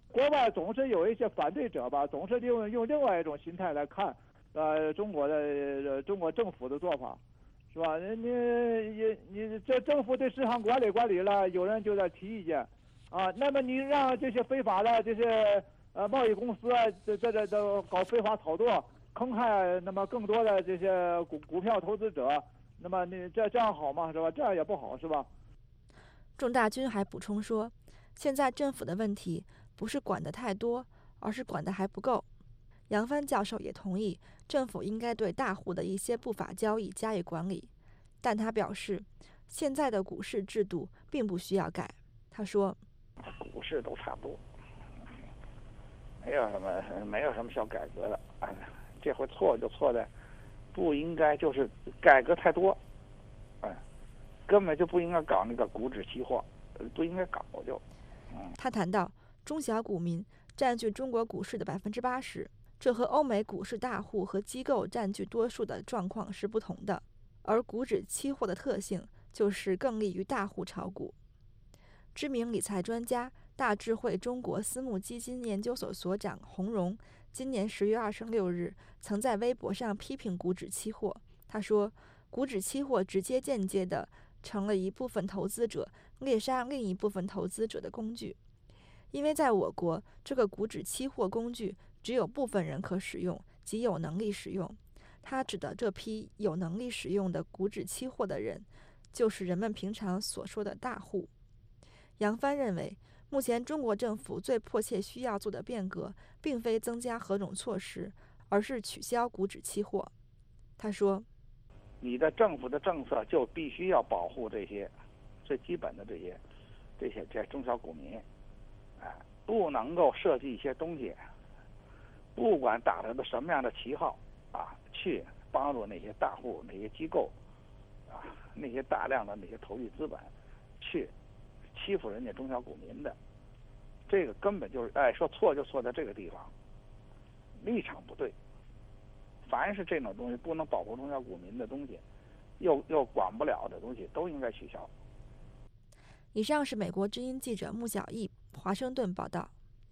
国外总是有一些反对者吧，总是用用另外一种心态来看，呃，中国的、呃、中国政府的做法，是吧？你你你这政府对市场管理管理了，有人就在提意见，啊，那么你让这些非法的这些呃贸易公司啊，这这这这搞非法炒作，坑害那么更多的这些股股票投资者，那么你这这样好吗？是吧？这样也不好，是吧？ 仲大军还补充说，现在政府的问题不是管得太多，而是管得还不够。杨帆教授也同意，政府应该对大户的一些不法交易加以管理，但他表示，现在的股市制度并不需要改。他说， 股市都差不多，没有什么没有什么需要改革的。哎，这回错就错在不应该就是改革太多，哎，根本就不应该搞那个股指期货，不应该搞就。嗯、 他谈到，中小股民占据中国股市的百分之八十，这和欧美股市大户和机构占据多数的状况是不同的。而股指期货的特性就是更利于大户炒股。知名理财专家、大智慧中国私募基金研究所所长洪荣今年十月二十六日曾在微博上批评股指期货。他说，股指期货直接间接地成了一部分投资者猎杀另一部分投资者的工具，因为在我国，这个股指期货工具只有部分人可使用，即有能力使用。他指的这批有能力使用的股指期货的人，就是人们平常所说的大户。杨帆认为，目前中国政府最迫切需要做的变革，并非增加何种措施，而是取消股指期货。他说， 你的政府的政策就必须要保护这些最基本的这些这些这些中小股民，哎，不能够设计一些东西，不管打着的什么样的旗号啊，去帮助那些大户、那些机构啊、那些大量的那些投机资本去欺负人家中小股民的，这个根本就是哎，说错就错在这个地方，立场不对。凡是这种东西不能保护中小股民的东西，又又管不了的东西，都应该取消。 以上是美国之音记者穆小艺华盛顿报道。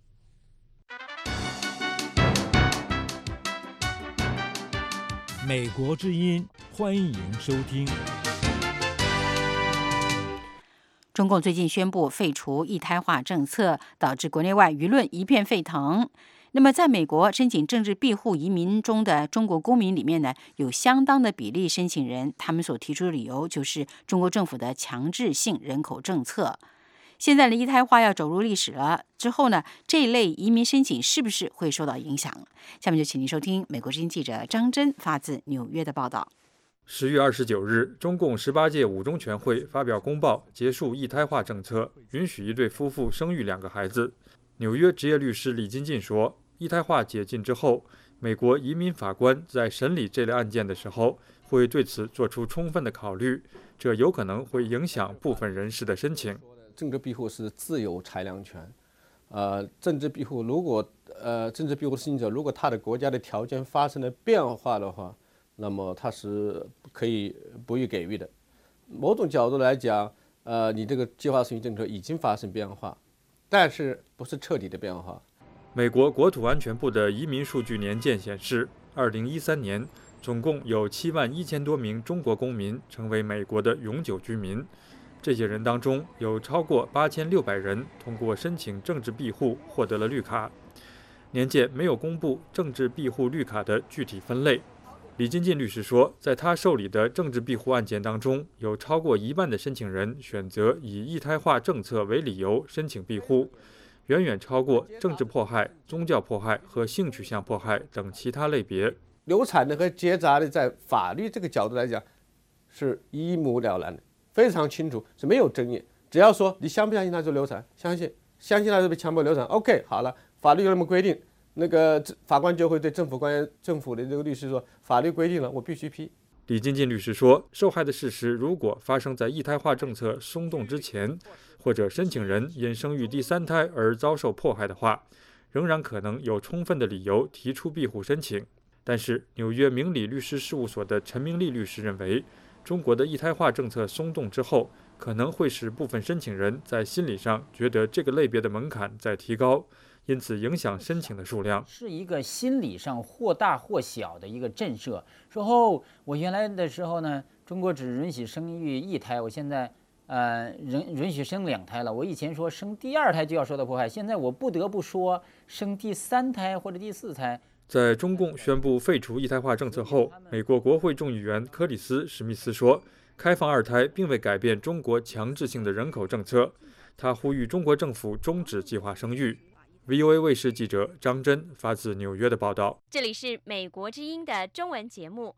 美国之音，欢迎收听。 中共最近宣布废除一胎化政策，导致国内外舆论一片沸腾。那么，在美国申请政治庇护移民中的中国公民里面呢，有相当的比例申请人，他们所提出的理由就是中国政府的强制性人口政策。现在的一胎化要走入历史了，之后呢，这一类移民申请是不是会受到影响？下面就请您收听美国之音记者张真发自纽约的报道。 十月二十九日，中共十八届五中全会发表公报，结束一胎化政策，允许一对夫妇生育两个孩子。纽约职业律师李金进说，一胎化解禁之后，美国移民法官在审理这类案件的时候，会对此做出充分的考虑，这有可能会影响部分人士的申请。 政治庇护是自由裁量权，呃，政治庇护如果呃政治庇护申请者如果他的国家的条件发生了变化的话，那么他是可以不予给予的。某种角度来讲，呃，你这个计划生育政策已经发生变化，但是不是彻底的变化。 美国国土安全部的移民数据年鉴显示，二零一三年总共有七万一千多名中国公民成为美国的永久居民。这些人当中，有超过八千六百人通过申请政治庇护获得了绿卡。年鉴没有公布政治庇护绿卡的具体分类。李金进律师说，在他受理的政治庇护案件当中，有超过一半的申请人选择以一胎化政策为理由申请庇护，远远超过政治迫害、宗教迫害和性取向迫害等其他类别。 流产的和结扎的，在法律这个角度来讲，是一目了然的，非常清楚，是没有争议。只要说你相不相信他就流产，相信，相信他就被强迫流产 ，OK， 好了，法律有那么规定。那个法官就会对政府官员、政府的这个律师说，法律规定了，我必须批。 李金进律师说，受害的事实如果发生在一胎化政策松动之前，或者申请人因生育第三胎而遭受迫害的话，仍然可能有充分的理由提出庇护申请。但是，纽约明理律师事务所的陈明利律师认为，中国的一胎化政策松动之后，可能会使部分申请人在心理上觉得这个类别的门槛在提高， 因此影响申请的数量。 是一个心理上或大或小的一个震慑，说哦，我原来的时候呢，中国只允许生育一胎，我现在呃允允许生两胎了。我以前说生第二胎就要受到迫害，现在我不得不说生第三胎或者第四胎。 在中共宣布废除一胎化政策后，美国国会众议员柯里斯·史密斯说，开放二胎并未改变中国强制性的人口政策。他呼吁中国政府终止计划生育。V O A 卫视记者张真发自纽约的报道。 这里是美国之音的中文节目。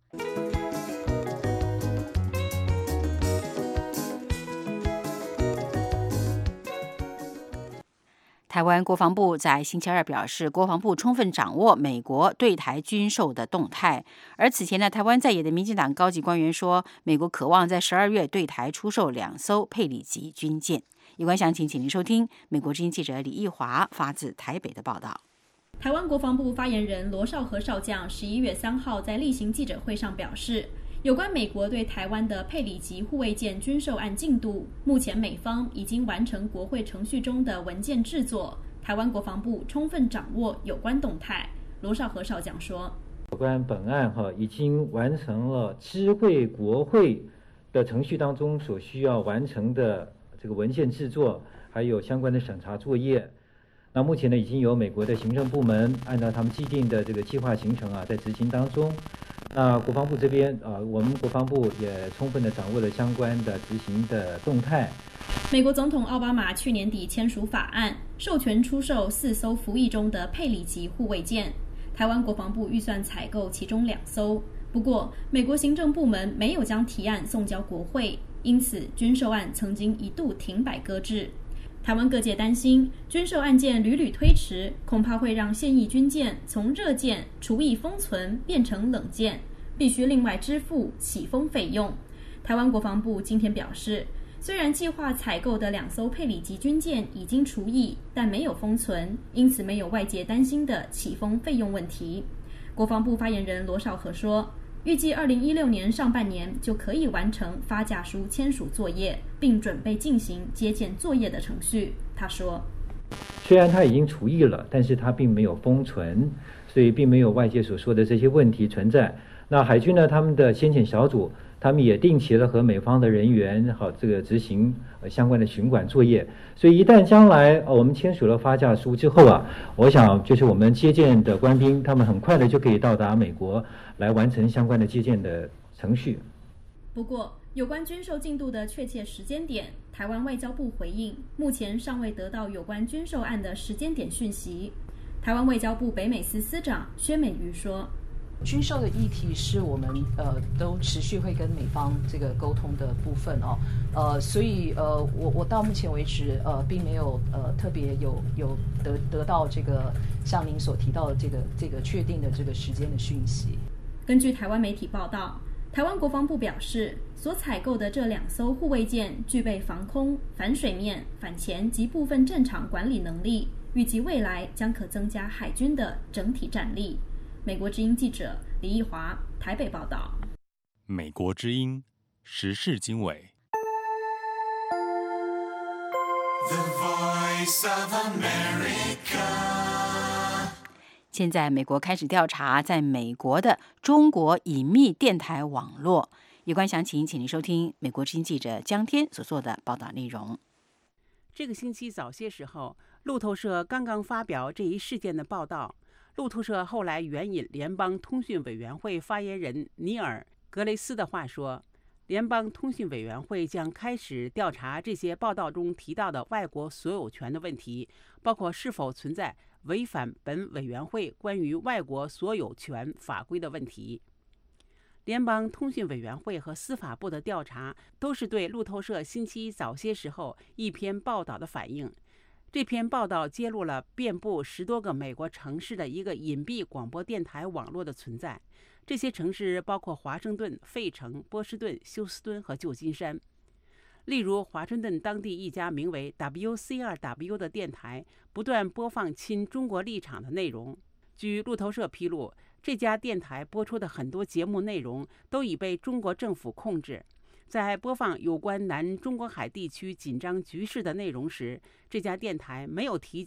台湾国防部在星期二表示，国防部充分掌握美国对台军售的动态。而此前呢，台湾在野的民进党高级官员说，美国渴望在十二月对台出售两艘佩里级军舰。有关详情，请您收听美国之音记者李义华发自台北的报道。 台湾国防部发言人罗绍和少将十一月三号在例行记者会上表示，有关美国对台湾的佩里级护卫舰军售案进度，目前美方已经完成国会程序中的文件制作，台湾国防部充分掌握有关动态。罗绍和少将说， 有关本案哈已经完成了知会国会的程序当中所需要完成的这个文献制作，还有相关的审查作业。那目前呢，已经由美国的行政部门按照他们既定的这个计划行程啊，在执行当中。那国防部这边啊，我们国防部也充分的掌握了相关的执行的动态。 美国总统奥巴马去年底签署法案，授权出售四艘服役中的佩里级护卫舰。台湾国防部预算采购其中两艘，不过美国行政部门没有将提案送交国会，因此军售案曾经一度停摆搁置。台湾各界担心，军售案件屡屡推迟，恐怕会让现役军舰从热舰除役封存变成冷舰，必须另外支付起封费用。台湾国防部今天表示，虽然计划采购的两艘佩里级军舰已经除役，但没有封存，因此没有外界担心的起封费用问题。国防部发言人罗绍和说，预计二零一六年上半年就可以完成发价书签署作业，并准备进行接舰作业的程序。他说， 虽然它已经除役了，但是它并没有封存，所以并没有外界所说的这些问题存在。那海军呢，他们的先遣小组，他们也定期的和美方的人员好这个执行呃相关的巡管作业。所以一旦将来呃我们签署了发价书之后啊，我想就是我们接舰的官兵，他们很快的就可以到达美国来完成相关的接舰的程序。 不过，有关军售进度的确切时间点，台湾外交部回应，目前尚未得到有关军售案的时间点讯息。台湾外交部北美司司长薛美瑜说， 军售的议题是我们呃都持续会跟美方这个沟通的部分哦，呃，所以呃我我到目前为止呃并没有呃特别有有得得到这个像您所提到的这个这个确定的这个时间的讯息。 根据台湾媒体报道，台湾国防部表示，所采购的这两艘护卫舰具备防空、反水面、反潜及部分战场管理能力，预计未来将可增加海军的整体战力。美国之音记者李义华台北报道。 美国之音时事经纬。 The Voice of America。现在，美国开始调查在美国的中国隐秘电台网络。有关详情，请您收听美国之音记者江天所做的报道内容。 这个星期早些时候，路透社刚刚发表这一事件的报道。路透社后来援引联邦通讯委员会发言人尼尔·格雷斯的话说，联邦通讯委员会将开始调查这些报道中提到的外国所有权的问题，包括是否存在违反本委员会关于外国所有权法规的问题。联邦通讯委员会和司法部的调查都是对路透社星期早些时候一篇报道的反应。这篇报道揭露了遍布十多个美国城市的一个隐蔽广播电台网络的存在。这些城市包括华盛顿、费城、波士顿、休斯敦和旧金山。例如，华盛顿当地一家名为 W C 二 W 的电台不断播放亲中国立场的内容。据路透社披露，这家电台播出的很多节目内容都已被中国政府控制。在播放有关南中国海地区紧张局势的内容时，这家电台没有提及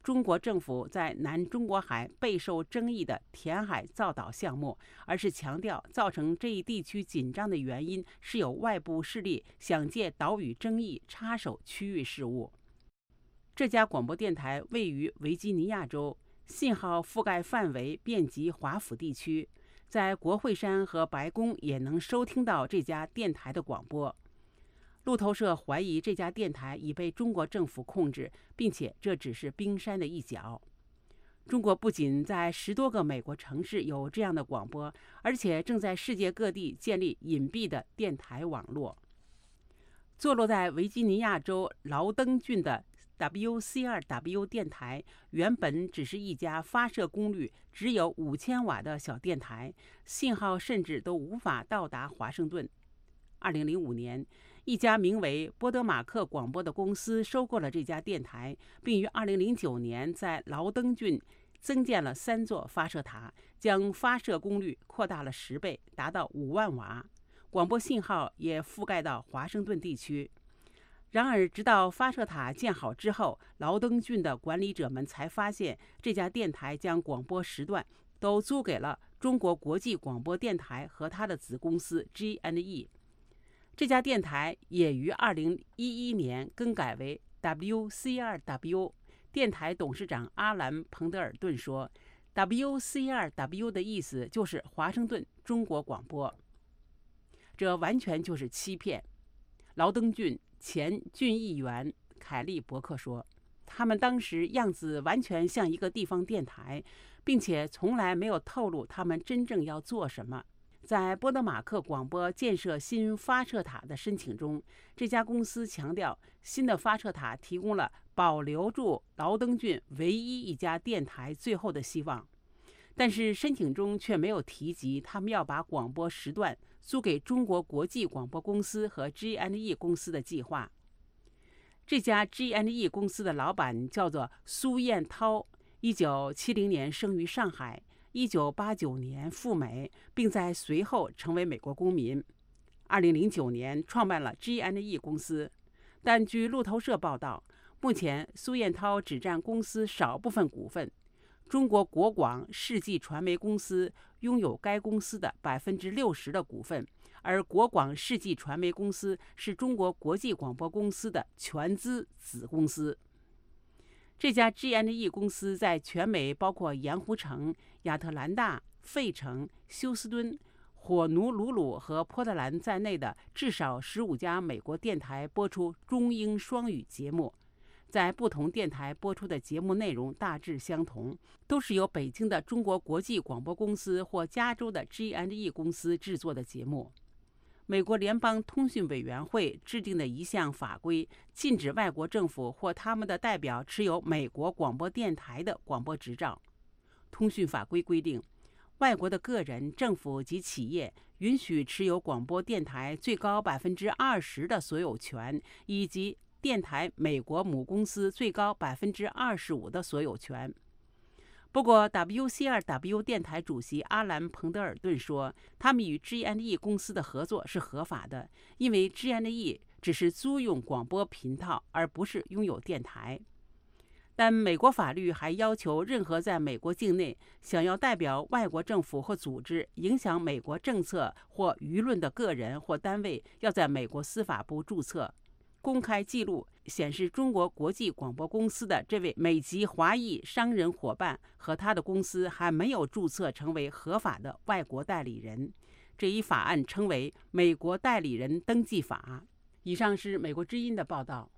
中国政府在南中国海备受争议的填海造岛项目，而是强调造成这一地区紧张的原因是有外部势力想借岛屿争议插手区域事务。这家广播电台位于维吉尼亚州，信号覆盖范围遍及华府地区，在国会山和白宫也能收听到这家电台的广播。路透社怀疑这家电台已被中国政府控制，并且这只是冰山的一角。中国不仅在十多个美国城市有这样的广播，而且正在世界各地建立隐蔽的电台网络。坐落在维吉尼亚州劳登郡的 W C 二 W 电台原本只是一家发射功率只有五千瓦的小电台，信号甚至都无法到达华盛顿。二零零五年，一家名为波德马克广播的公司收购了这家电台，并于二零零九年在劳登郡增建了三座发射塔，将发射功率扩大了十倍，达到五万瓦。广播信号也覆盖到华盛顿地区。然而，直到发射塔建好之后，劳登郡的管理者们才发现，这家电台将广播时段都租给了中国国际广播电台和它的子公司 G and E。这家电台也于二零一一年更改为 W C 二 W。电台董事长阿兰·彭德尔顿说 ：“W C 二 W 的意思就是华盛顿中国广播。”这完全就是欺骗。劳登郡前郡议员凯利·伯克说：“他们当时样子完全像一个地方电台，并且从来没有透露他们真正要做什么。”在波德马克广播建设新发射塔的申请中，这家公司强调，新的发射塔提供了保留住劳登郡唯一一家电台最后的希望。但是申请中却没有提及他们要把广播时段租给中国国际广播公司和 G and E 公司的计划。这家 G and E 公司的老板叫做苏彦涛，一九七零年生于上海，一九八九年赴美，并在随后成为美国公民。二零零九年创办了 G and E 公司，但据路透社报道，目前苏彦涛只占公司少部分股份。中国国广世纪传媒公司拥有该公司的百分之六十的股份，而国广世纪传媒公司是中国国际广播公司的全资子公司。这家 G and E 公司在全美包括盐湖城、亚特兰大、费城、休斯敦、火奴鲁鲁和波特兰在内的至少十五家美国电台播出中英双语节目。在不同电台播出的节目内容大致相同，都是由北京的中国国际广播公司或加州的 G and E 公司制作的节目。美国联邦通讯委员会制定的一项法规禁止外国政府或他们的代表持有美国广播电台的广播执照。通讯法规规定，外国的个人、政府及企业允许持有广播电台最高百分之二十的所有权，以及电台美国母公司最高百分之二十五的所有权。不过 W C 二 W 电台主席阿兰·彭德尔顿说，他们与 G and E 公司的合作是合法的，因为 G and E 只是租用广播频道，而不是拥有电台。但美国法律还要求任何在美国境内想要代表外国政府或组织影响美国政策或舆论的个人或单位，要在美国司法部注册。公开记录显示，中国国际广播公司的这位美籍华裔商人伙伴和他的公司还没有注册成为合法的外国代理人。这一法案称为《美国代理人登记法》。以上是美国之音的报道。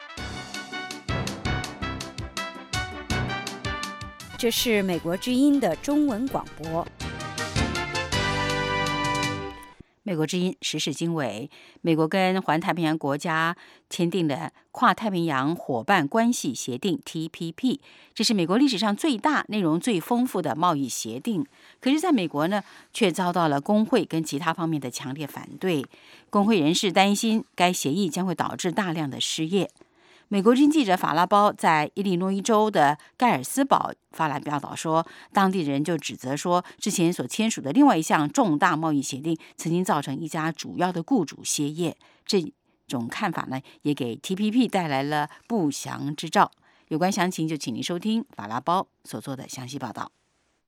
这是美国之音的中文广播。美国之音时事经纬，美国跟环太平洋国家签订了跨太平洋伙伴关系协定 T P P， 这是美国历史上最大、内容最丰富的贸易协定。可是在美国呢，却遭到了工会跟其他方面的强烈反对。工会人士担心该协议将会导致大量的失业。美国之音记者法拉包在伊利诺伊州的盖尔斯堡发来报道说，当地人就指责说，之前所签署的另外一项重大贸易协定曾经造成一家主要的雇主歇业。这种看法呢，也给 T P P 带来了不祥之兆。 有关详情就请您收听法拉包所做的详细报道。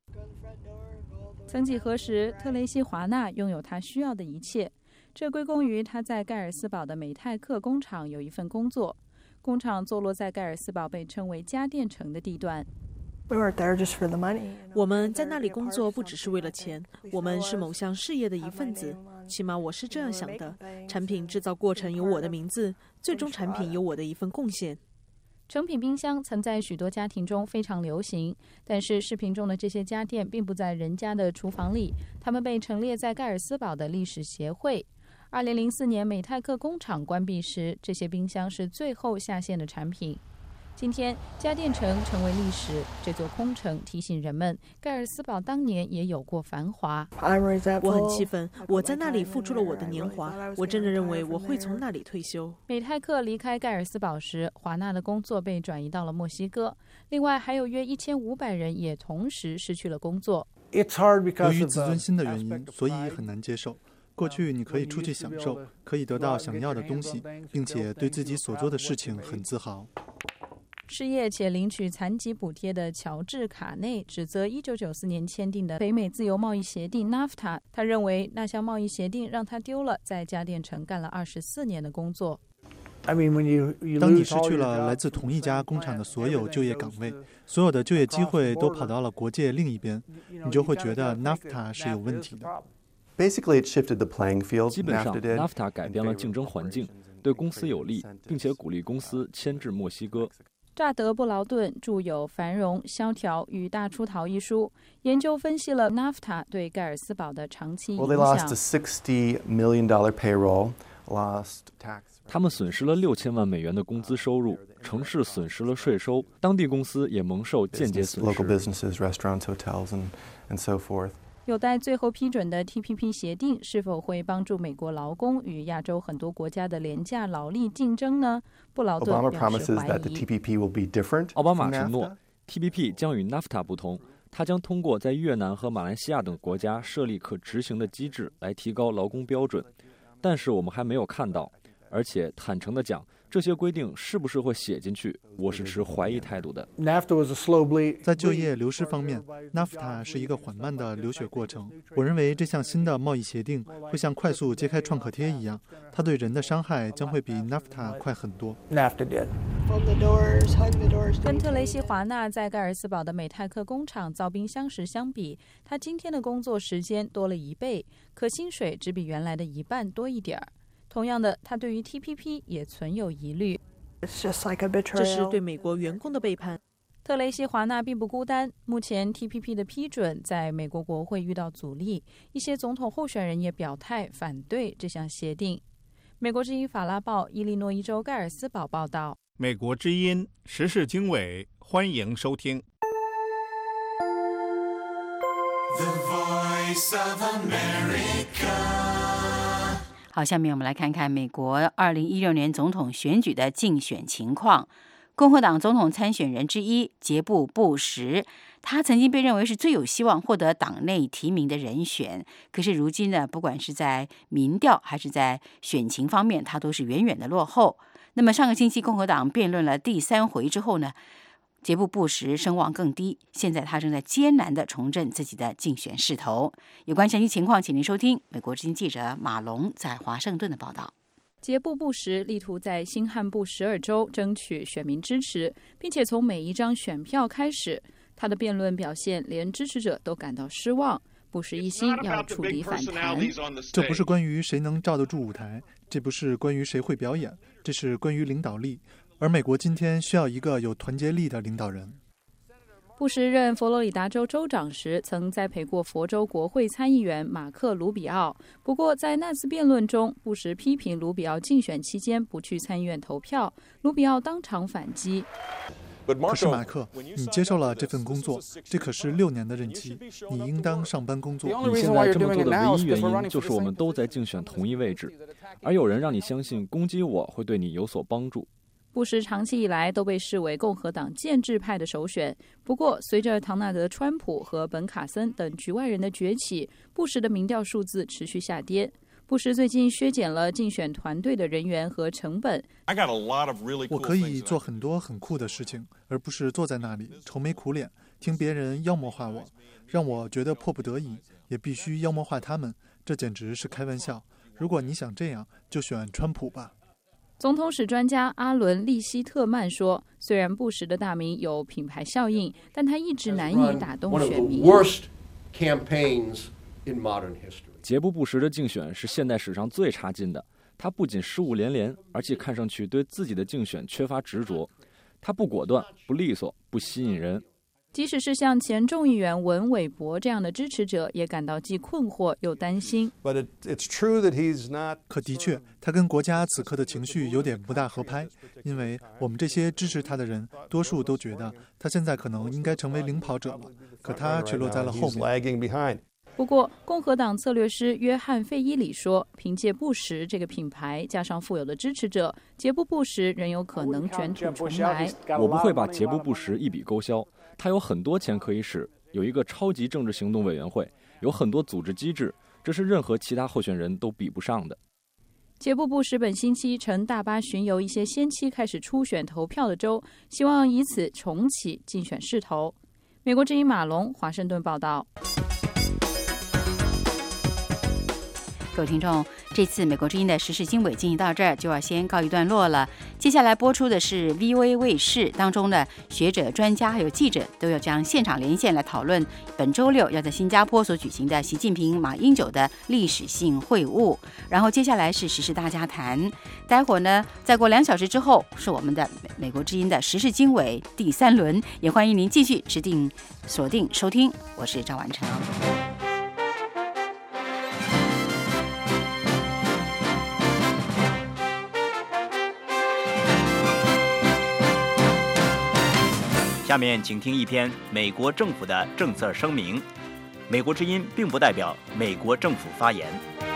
曾几何时，特雷西·华纳拥有他需要的一切，这归功于他在盖尔斯堡的美泰克工厂有一份工作。工厂坐落在盖尔斯堡被称为家电城的地段。 我们在那里工作不只是为了钱，我们是某项事业的一份子，起码我是这样想的。产品制造过程有我的名字，最终产品有我的一份贡献。 成品冰箱曾在许多家庭中非常流行，但是视频中的这些家电并不在人家的厨房里，它们被陈列在盖尔斯堡的历史协会。二零零四年美泰克工厂关闭时，这些冰箱是最后下线的产品。今天，家电城成为历史，这座空城提醒人们，盖尔斯堡当年也有过繁华。 我很气愤，我在那里付出了我的年华，我真的认为我会从那里退休。 美泰克离开盖尔斯堡时，华纳的工作被转移到了墨西哥，另外还有约一千五百人也同时失去了工作。 由于自尊心的原因，所以很难接受。过去你可以出去享受，可以得到想要的东西，并且对自己所做的事情很自豪。 失业且领取残疾补贴的乔治·卡内指责一九九四年签订的北美自由贸易协定 N A F T A， 他认为那项贸易协定让他丢了在家电城干了二十四年的工作。 当你失去了来自同一家工厂的所有就业岗位，所有的就业机会都跑到了国界另一边，你就会觉得 N A F T A 是有问题的。 基本上 N A F T A 改变了竞争环境，对公司有利，并且鼓励公司迁至墨西哥。 乍德·布劳顿著有《繁荣、萧条与大出逃》一书，研究分析了 N A F T A 对盖尔斯堡的长期影响。 他们损失了六千万美元的工资收入，城市损失了税收，当地公司也蒙受间接损失。 有待最后批准的 T P P 协定是否会帮助美国劳工与亚洲很多国家的廉价劳力竞争呢？布劳顿表示怀疑。 奥巴马承诺 T P P 将与 N A F T A 不同，它将通过在越南和马来西亚等国家设立可执行的机制来提高劳工标准，但是我们还没有看到。而且坦诚地讲，这些规定是不是会写进去，我是持怀疑态度的。 在就业流失方面 ，N A F T A 是一个缓慢的流血过程。我认为这项新的贸易协定会像快速揭开创可贴一样，它对人的伤害将会比 N A F T A 快很多。 跟特雷西·华纳在盖尔斯堡的美泰克工厂造冰箱时相比，他今天的工作时间多了一倍，可薪水只比原来的一半多一点儿。同样的，他对于 T P P 也存有疑虑。 这是对美国员工的背叛。 特雷西·华纳并不孤单，目前 T P P 的批准在美国国会遇到阻力，一些总统候选人也表态反对这项协定。美国之音法拉报伊利诺伊州盖尔斯堡报道。 美国之音时事经纬，欢迎收听。The Voice of America。好，下面我们来看看美国二零一六年总统选举的竞选情况。共和党总统参选人之一杰布·布什，他曾经被认为是最有希望获得党内提名的人选，可是如今呢，不管是在民调还是在选情方面，他都是远远的落后。那么上个星期共和党辩论了第三回之后呢，杰布·布什声望更低，现在他正在艰难地重振自己的竞选势头。有关详细情况，请您收听美国之音记者马龙在华盛顿的报道。 杰布·布什力图在新罕布什尔州争取选民支持，并且从每一张选票开始，他的辩论表现连支持者都感到失望。布什一心要触底反弹。 这不是关于谁能罩得住舞台，这不是关于谁会表演，这是关于领导力。而美国今天需要一个有团结力的领导人。 布什任佛罗里达州州长时，曾栽培过佛州国会参议员马克·卢比奥。不过，在那次辩论中，布什批评卢比奥竞选期间不去参议院投票，卢比奥当场反击。 可是马克，你接受了这份工作，这可是六年的任期，你应当上班工作。 你现在这么做的唯一原因就是我们都在竞选同一位置，而有人让你相信攻击我会对你有所帮助。 布什长期以来都被视为共和党建制派的首选，不过随着唐纳德·川普和本·卡森等局外人的崛起，布什的民调数字持续下跌。 布什最近削减了竞选团队的人员和成本。 我可以做很多很酷的事情，而不是坐在那里愁眉苦脸，听别人妖魔化我，让我觉得迫不得已也必须妖魔化他们，这简直是开玩笑。如果你想这样，就选川普吧。 总统史专家阿伦·利希特曼说，虽然布什的大名有品牌效应，但他一直难以打动选民。 杰布·布什的竞选是现代史上最差劲的。他不仅失误连连，而且看上去对自己的竞选缺乏执着。他不果断、不利索、不吸引人。 即使是像前众议员文韦伯这样的支持者，也感到既困惑又担心。 But it, it's true that he's not... 可的确，他跟国家此刻的情绪有点不大合拍，因为我们这些支持他的人，多数都觉得他现在可能应该成为领跑者了，可他却落在了后面。 不过，共和党策略师约翰·费伊里说，凭借布什这个品牌，加上富有的支持者，杰布·布什仍有可能卷土重来。 我不会把杰布·布什一笔勾销，他有很多钱可以使，有一个超级政治行动委员会，有很多组织机制，这是任何其他候选人都比不上的。 杰布·布什本星期乘大巴巡游一些先期开始初选投票的州，希望以此重启竞选势头。美国之音马龙，华盛顿报道。 各位听众，这次美国之音的时事经纬进行到这儿就要先告一段落了。接下来播出的是 V O A 卫视当中的学者、专家还有记者都要将现场连线来讨论本周六要在新加坡所举行的习近平、马英九的历史性会晤。然后接下来是时事大家谈，待会儿呢，再过两小时之后是我们的美国之音的时事经纬第三轮，也欢迎您继续指定锁定收听。我是赵婉成。 下面请听一篇美国政府的政策声明。美国之音并不代表美国政府发言。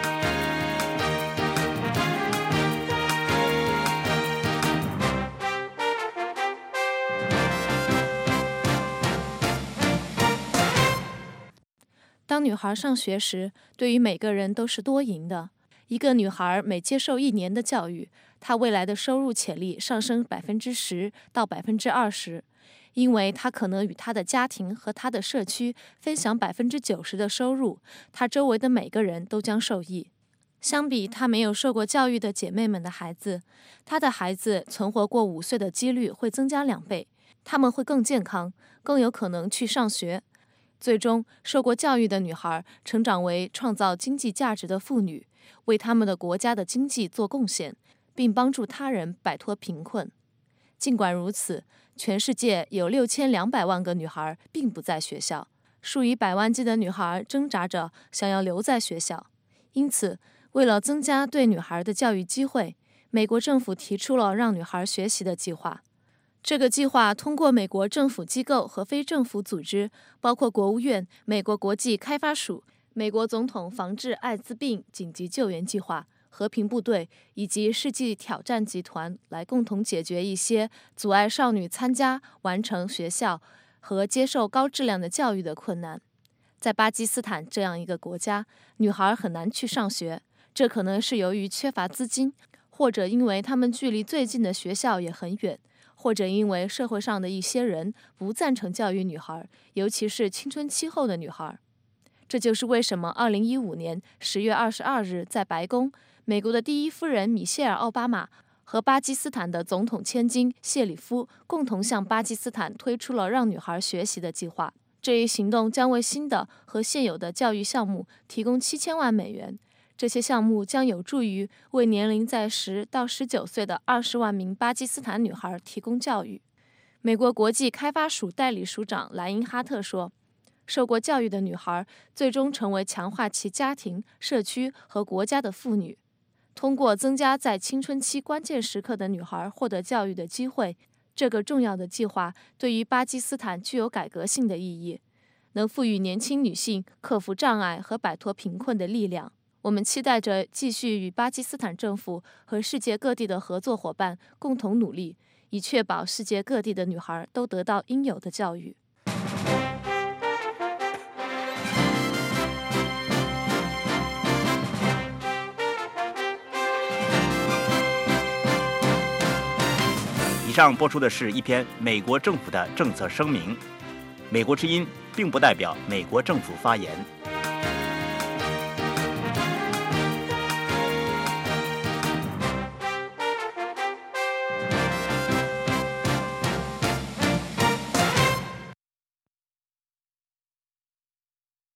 当女孩上学时，对于每个人都是多赢的。一个女孩每接受一年的教育，她未来的收入潜力上升百分之十到百分之二十。因为他可能与他的家庭和他的社区分享百分之九十的收入，他周围的每个人都将受益。相比他没有受过教育的姐妹们的孩子，他的孩子存活过五岁的几率会增加两倍，他们会更健康，更有可能去上学。最终，受过教育的女孩成长为创造经济价值的妇女，为他们的国家的经济做贡献，并帮助他人摆脱贫困。尽管如此，全世界有六千两百万个女孩并不在学校，数以百万计的女孩挣扎着想要留在学校。因此，为了增加对女孩的教育机会，美国政府提出了让女孩学习的计划。这个计划通过美国政府机构和非政府组织，包括国务院、美国国际开发署、美国总统防治艾滋病紧急救援计划、和平部队以及世纪挑战集团来共同解决一些阻碍少女参加、完成学校和接受高质量的教育的困难。在巴基斯坦这样一个国家，女孩很难去上学，这可能是由于缺乏资金，或者因为他们距离最近的学校也很远，或者因为社会上的一些人不赞成教育女孩，尤其是青春期后的女孩。这就是为什么二零一五年十月二十二日在白宫，美国的第一夫人米歇尔·奥巴马和巴基斯坦的总统千金谢里夫共同向巴基斯坦推出了让女孩学习的计划。这一行动将为新的和现有的教育项目提供七千万美元。这些项目将有助于为年龄在十到十九岁的二十万名巴基斯坦女孩提供教育。美国国际开发署代理署长莱因哈特说，受过教育的女孩最终成为强化其家庭、社区和国家的妇女。通过增加在青春期关键时刻的女孩获得教育的机会，这个重要的计划对于巴基斯坦具有改革性的意义，能赋予年轻女性克服障碍和摆脱贫困的力量。我们期待着继续与巴基斯坦政府和世界各地的合作伙伴共同努力，以确保世界各地的女孩都得到应有的教育。 上播出的是一篇美国政府的政策声明，美国之音并不代表美国政府发言。